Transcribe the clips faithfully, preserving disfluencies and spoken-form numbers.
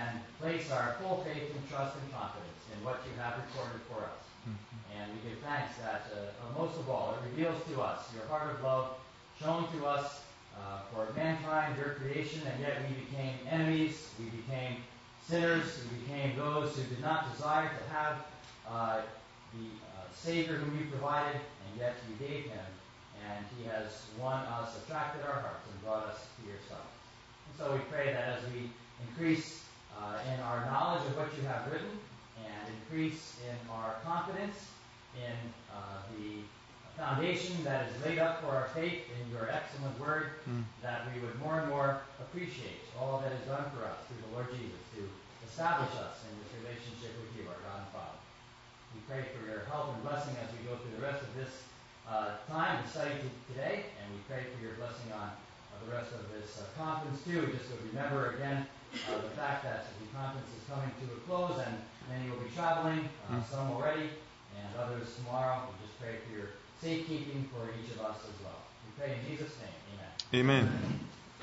can place our full faith and trust and confidence in what you have recorded for us. Mm-hmm. And we give thanks that, uh, most of all, it reveals to us your heart of love shown to us uh, for mankind, your creation, and yet we became enemies, we became sinners, we became those who did not desire to have uh, the uh, Savior whom you provided, and yet you gave him, and he has won us, attracted our hearts, and brought us to yourself. And so we pray that as we increase uh, in our knowledge of what you have written, and increase in our confidence in uh, the foundation that is laid up for our faith in your excellent word, mm. that we would more and more appreciate all that is done for us through the Lord Jesus to establish us in this relationship with you, our God and Father. We pray for your help and blessing as we go through the rest of this uh, time and study t- today, and we pray for your blessing on uh, the rest of this uh, conference too. We just would remember again uh, the fact that the conference is coming to a close, and many will be traveling, uh, mm. some already, and others tomorrow. We just pray for your safekeeping for each of us as well. We pray in Jesus' name. Amen. Amen.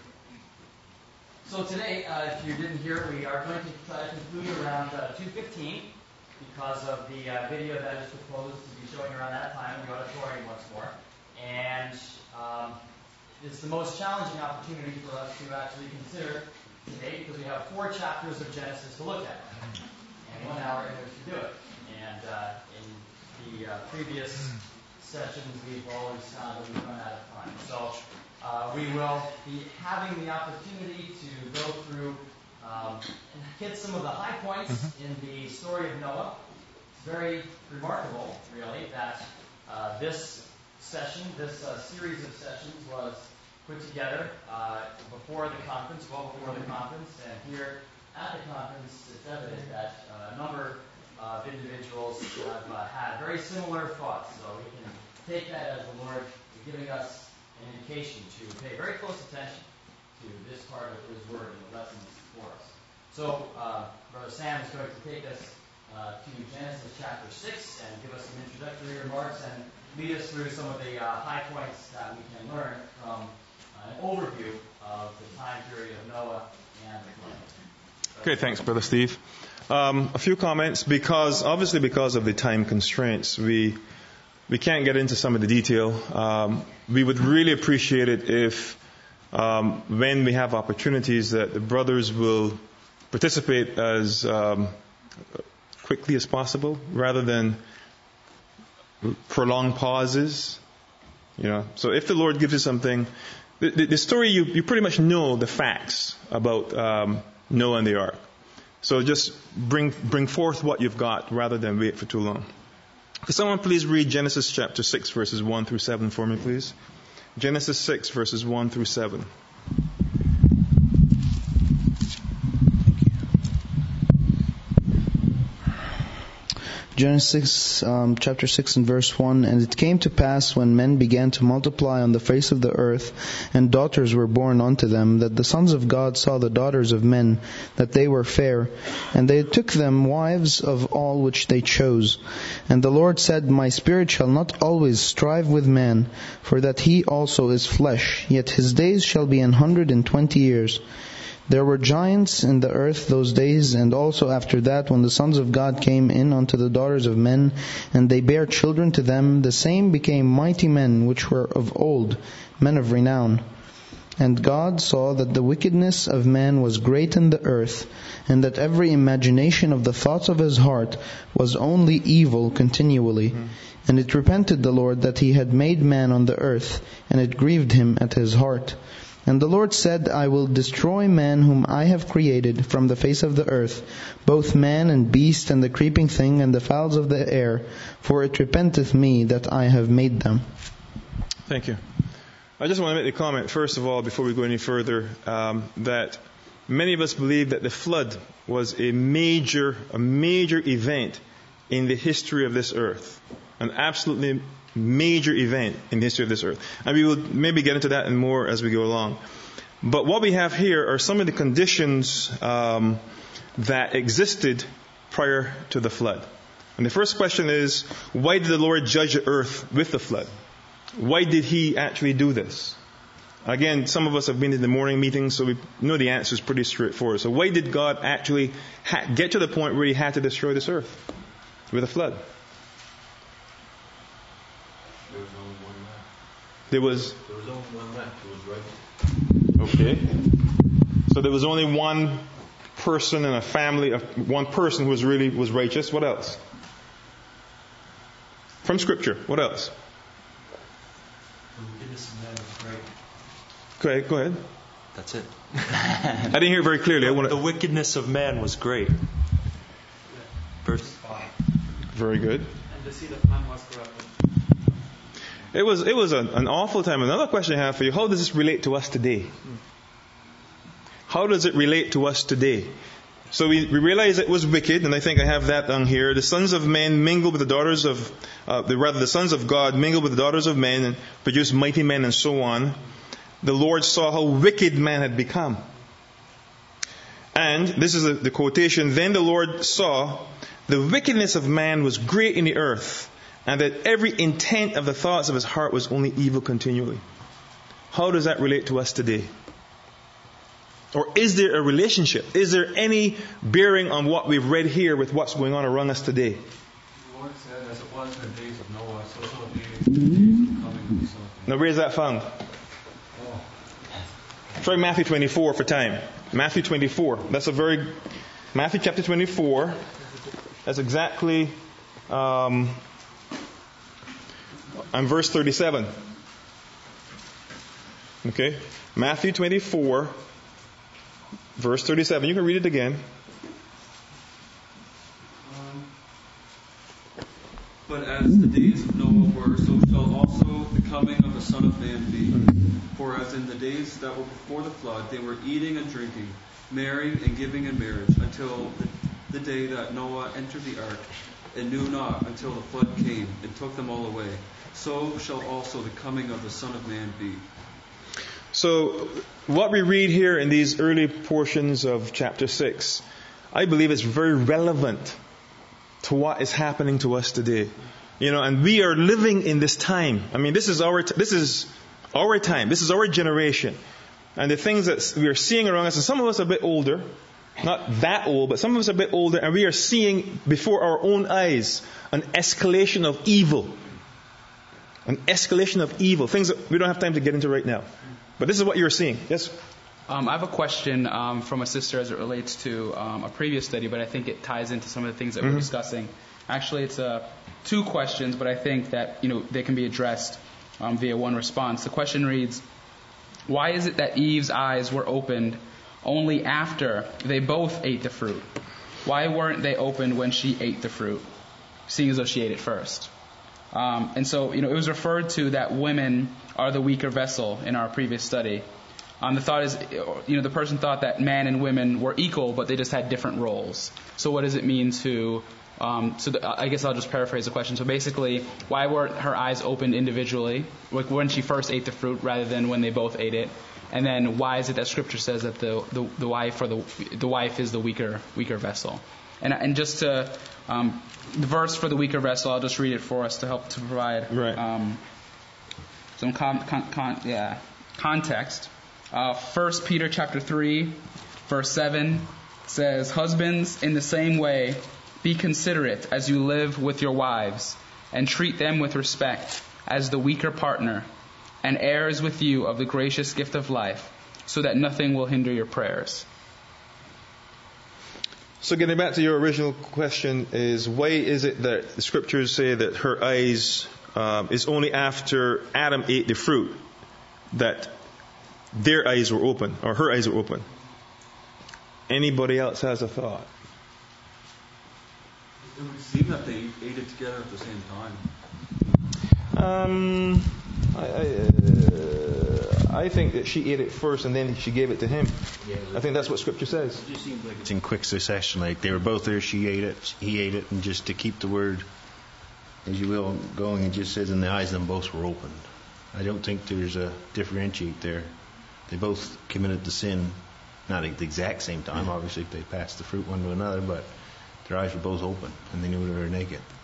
So today, uh, if you didn't hear, we are going to try to conclude around uh, two fifteen because of the uh, video that is proposed to be showing around that time in the auditorium once more. And um, it's the most challenging opportunity for us to actually consider today because we have four chapters of Genesis to look at and one hour in which to do it. And uh, in the uh, previous sessions, we've always found that we've run out of time. So uh, we will be having the opportunity to go through um, and hit some of the high points mm-hmm. in the story of Noah. It's very remarkable, really, that uh, this session, this uh, series of sessions was put together uh, before the conference, well before the conference, and here at the conference, it's evident that uh, a number of individuals have uh, had very similar thoughts. So we can take that as the Lord giving us an indication to pay very close attention to this part of His Word and the lessons for us. So uh, Brother Sam is going to take us uh, to Genesis chapter six and give us some introductory remarks and lead us through some of the uh, high points that we can learn from uh, an overview of the time period of Noah and the flood. Okay, thanks, Brother Steve. Um, a few comments, because obviously because of the time constraints, we we can't get into some of the detail. Um, we would really appreciate it if, um, when we have opportunities, that the brothers will participate as um, quickly as possible, rather than prolonged pauses. You know, so if the Lord gives you something, the, the, the story you you pretty much know the facts about um, Noah and the ark. So just bring bring forth what you've got rather than wait for too long. Could someone please read Genesis chapter six, verses one through seven for me, please? Genesis six, verses one through seven. Genesis um, chapter six and verse one, and it came to pass when men began to multiply on the face of the earth, and daughters were born unto them, that the sons of God saw the daughters of men, that they were fair, and they took them wives of all which they chose. And the Lord said, My spirit shall not always strive with man, for that he also is flesh, yet his days shall be an hundred and twenty years. There were giants in the earth those days, and also after that, when the sons of God came in unto the daughters of men, and they bare children to them, the same became mighty men which were of old, men of renown. And God saw that the wickedness of man was great in the earth, and that every imagination of the thoughts of his heart was only evil continually. Mm-hmm. And it repented the Lord that he had made man on the earth, and it grieved him at his heart. And the Lord said, I will destroy man whom I have created from the face of the earth, both man and beast and the creeping thing and the fowls of the air, for it repenteth me that I have made them. Thank you. I just want to make the comment, first of all, before we go any further, um, that many of us believe that the flood was a major, a major event in the history of this earth. An absolutely major event in the history of this earth. And we will maybe get into that and more as we go along. But what we have here are some of the conditions um, that existed prior to the flood. And the first question is, why did the Lord judge the earth with the flood? Why did He actually do this? Again, some of us have been in the morning meetings, so we know the answer is pretty straightforward. So why did God actually ha- get to the point where He had to destroy this earth with a flood? There was only one left. There was... There was only one left who was righteous. Okay. So there was only one person in a family, of one person who was really was righteous. What else? From Scripture, what else? The wickedness of man was great. Go ahead. Go ahead. That's it. I didn't hear it very clearly. I want The to... wickedness of man was great. Verse five. Very good. And the seed of man was corrupted. It was it was an, an awful time. Another question I have for you: how does this relate to us today? How does it relate to us today? So we, we realize it was wicked, and I think I have that on here. The sons of men mingled with the daughters of, uh, the, rather the sons of God mingled with the daughters of men and produced mighty men and so on. The Lord saw how wicked man had become. And, this is a, the quotation, then the Lord saw the wickedness of man was great in the earth, and that every intent of the thoughts of his heart was only evil continually. How does that relate to us today? Or is there a relationship? Is there any bearing on what we've read here with what's going on around us today? The Lord said, as it was in the days of Noah, so shall it be in the days of the coming of the Son of Man. Now where's that found? Try Matthew twenty-four for time. Matthew twenty-four. That's a very... Matthew chapter twenty-four. That's exactly... Um, and verse thirty-seven. Okay? Matthew twenty-four... Verse thirty-seven. You can read it again. Um, but as the days of Noah were, so shall also the coming of the Son of Man be. For as in the days that were before the flood, they were eating and drinking, marrying and giving in marriage, until the, the day that Noah entered the ark, and knew not until the flood came and took them all away. So shall also the coming of the Son of Man be. So, what we read here in these early portions of chapter six, I believe is very relevant to what is happening to us today. You know, and we are living in this time. I mean, this is our t- this is our time. This is our generation. And the things that we are seeing around us, and some of us are a bit older, not that old, but some of us are a bit older, and we are seeing before our own eyes an escalation of evil. An escalation of evil. Things that we don't have time to get into right now. But this is what you're seeing. Yes? Um, I have a question um, from a sister as it relates to um, a previous study, but I think it ties into some of the things that mm-hmm. we're discussing. Actually, it's uh, two questions, but I think that you know they can be addressed um, via one response. The question reads, why is it that Eve's eyes were opened only after they both ate the fruit? Why weren't they opened when she ate the fruit, seeing as though she ate it first? Um, and so, you know, it was referred to that women are the weaker vessel in our previous study. Um, the thought is, you know, the person thought that men and women were equal, but they just had different roles. So what does it mean to, um, so the, I guess I'll just paraphrase the question. So basically, why were her eyes opened individually, like when she first ate the fruit rather than when they both ate it? And then why is it that Scripture says that the, the, the wife or the, the wife is the weaker, weaker vessel? And, and just to, um, the verse for the weaker vessel, I'll just read it for us to help to provide right. um, some con, con, con, yeah, context. Uh, First Peter chapter three, verse seven says, "Husbands, in the same way, be considerate as you live with your wives, and treat them with respect as the weaker partner, and heirs with you of the gracious gift of life, so that nothing will hinder your prayers." So getting back to your original question is, why is it that the Scriptures say that her eyes um, is only after Adam ate the fruit that their eyes were open, or her eyes were open? Anybody else has a thought? It would seem that they ate it together at the same time. Um, I, I, uh, I think that she ate it first and then she gave it to him. Yeah, I think that's what Scripture says. It just seems like it's in quick succession. Like they were both there, she ate it, he ate it, and just to keep the word, as you will, going, it just says, "In the eyes of them both were opened." I don't think there's a differentiate there. They both committed the sin, not at the exact same time, obviously, if they passed the fruit one to another, but their eyes were both open and they knew they were naked.